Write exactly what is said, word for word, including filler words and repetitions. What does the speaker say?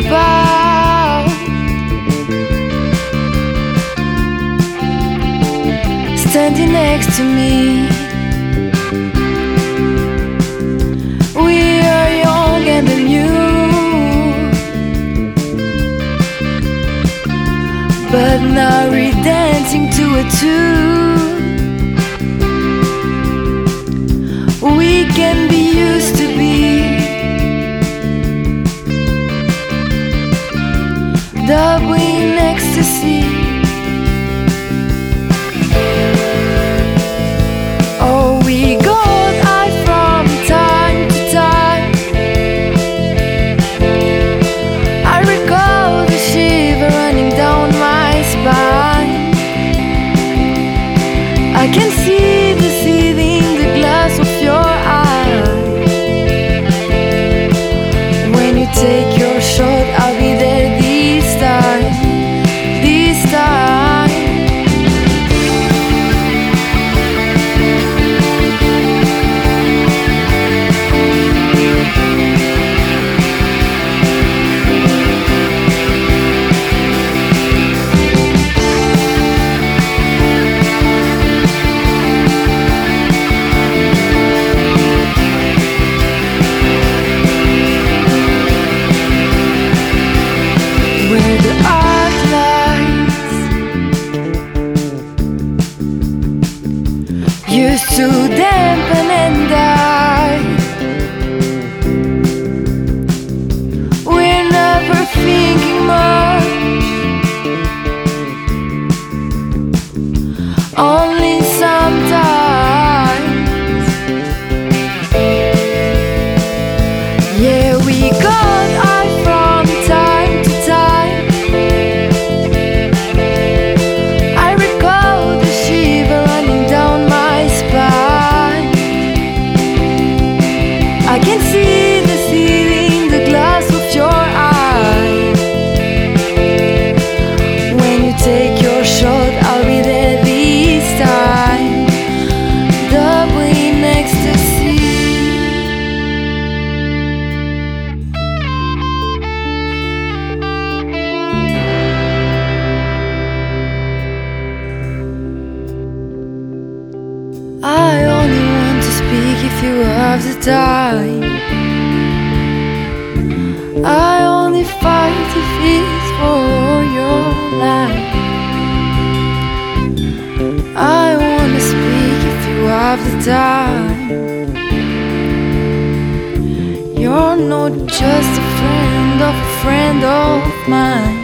about. Standing next to me, we are young and new, but now we're dancing to a tune we can be used to be. Doubling ecstasy. Oh, we got high from time to time. I recall the shiver running down my spine. I can see the seed in the glass of your eye. When you take your shot, I'll be there this time, this time. Where the art lies used to dampen and die. We're never thinking much, only sometimes. Yeah, we got high from time to time. I can see the seed in the glass of your eye. When you take your shot, I'll be there this time. Doubling ecstasy. I only want to speak if you have the time. I only fight if it's for your life. I wanna speak if you have the time. You're not just a friend of a friend of mine.